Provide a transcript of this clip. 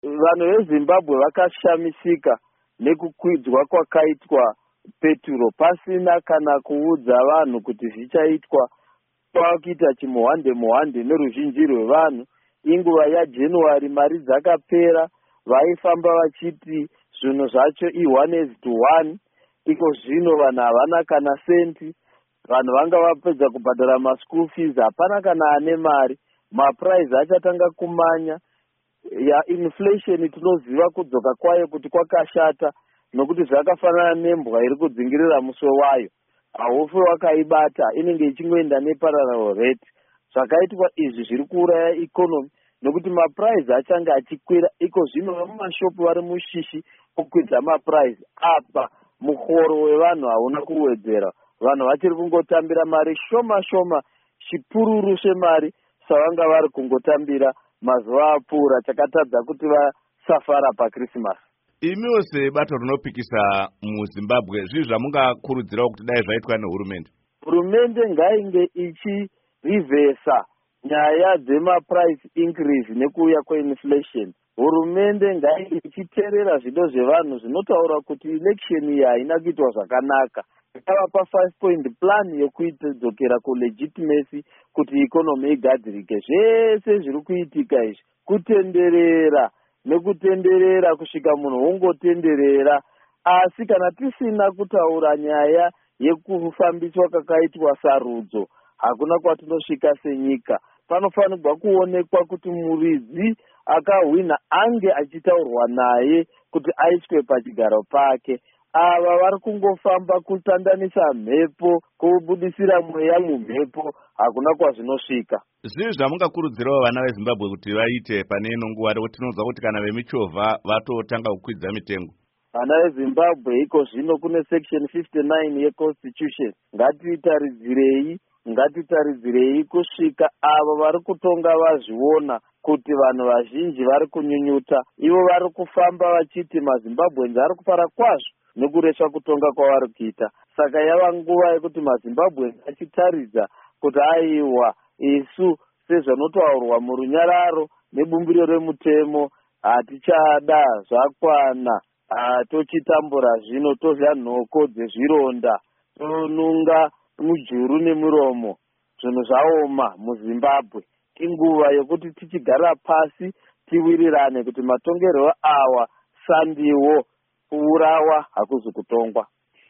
Vanhu veZimbabwe vakashamisika nekukwidzwa kwakaitwa Peturo pasina kana kuudza vanhu kuti zvichaitwa. Kwakuita chimuhande neruzhinji rwevanhu. Inguva yaJanuary mari dzakapera, vaifamba vachiti zvinhu zvacho i1:1. Iko zvino vanhu havana kana senti. Vanhu vanga vapedza kubhadhara maschool fees, hapana kana ane mari. Maprice achatanga kumanya. Inflation tinoziva kudzoka kwayo kuti kwakashata, nokuti zvakafanana nembwa iri kudzingirira muswe wayo. Haufe wakaibata, inenge ichingoenda neparallel rate. Zvakaitwa izvi zviri kuuraya economy, nokuti maprice achanga achikwira. Iko zvino vamumashopu vari mushishi kukwidza maprice. Apa muhoro wevanhu hauna kuwedzera. Vanhu vachiri kungotambira mari shoma, chipururu chemari savanga vari kungotambira mazuva apfuura, chakatadza kuti vasafara paChristmas. Imiwo sebato rinopikisa muZimbabwe, zvii zvamungakurudzirawo kuti dai zvaitwa nehurumende? Hurumende ngainge ichirivhesa nyaya dzemaprice increase nekuuya kweinflation. Hurumende ngainge ichiteerera zvido zvevanhu zvinotaura kuti election iyi haina kuitwa zvakanaka. Ikavapa 5-point plan yekudzokera kulegitimacy kuti ikonomi igadzirike. Zvese zviri kuitika izvi kutenderera nekutenderera kusvika munhu wongotenderera. Asi kana tisina kutaura nyaya yekufambiswa kwakaitwa sarudzo, hakuna kwatinosvika senyika. Panofanirwa kuonekwa kuti muridzi akahwina ange achitaurwa naye kuti aiswe pachigaro pake. Ava vari kungofamba kutandanisa mhepo, kubudisira mweya mumhepo, hakuna kwazvinosvika. Zvii zvamungakurudzirawo vana veZimbabwe kuti vaite pane ino nguva tinonzwa kuti kana vemichovha vatotanga kukwidza mitengo? Vana veZimbabwe iko zvino kune section 59 yeconstitution. Ngatitaridzirei kusvika avo vari kutonga vazviona kuti vanhu vazhinji vari kunyunyuta. Ivo vari kufamba vachiti maZimbabweans ari kufara kwazvo nekureswa kutonga kwavari kuita. Saka yava nguva yekuti maZimbabweans achitaridza kuti aiwa, isu sezvanotaurwa murunyararo nebumbiro remutemo, hatichada, zvakwana, tochitambura zvino, tozha nhoko dzezvironda, tonunga mujuru nemuromo, zvinhu zvaoma muZimbabwe. Inguva yokuti tichigara pasi tiwirirane kuti matongerwo awa sandiwo, kuurawa hakuzi kutongwa.